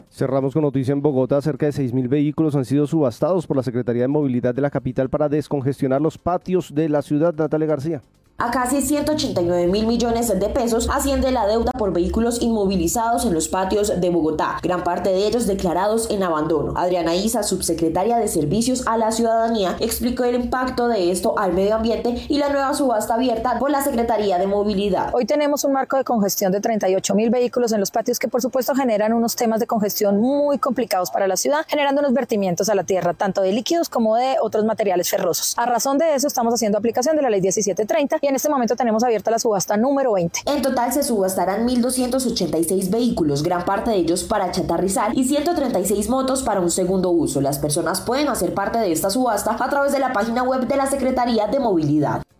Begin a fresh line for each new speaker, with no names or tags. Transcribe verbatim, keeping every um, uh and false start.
Cerramos con noticia en Bogotá. Cerca de seis mil vehículos han sido subastados por la Secretaría de Movilidad de la capital para descongestionar los patios de la ciudad. Natalia García.
A casi ciento ochenta y nueve mil millones de pesos asciende la deuda por vehículos inmovilizados en los patios de Bogotá, gran parte de ellos declarados en abandono. Adriana Isa, subsecretaria de Servicios a la Ciudadanía, explicó el impacto de esto al medio ambiente y la nueva subasta abierta por la Secretaría de Movilidad.
Hoy tenemos un marco de congestión de treinta y ocho mil vehículos en los patios que por supuesto generan unos temas de congestión muy complicados para la ciudad, generando unos vertimientos a la tierra, tanto de líquidos como de otros materiales ferrosos. A razón de eso estamos haciendo aplicación de la ley diecisiete treinta y en este momento tenemos abierta la subasta número veinte.
En total se subastarán mil doscientos ochenta y seis vehículos, gran parte de ellos para chatarrizar y ciento treinta y seis motos para un segundo uso. Las personas pueden hacer parte de esta subasta a través de la página web de la Secretaría de Movilidad.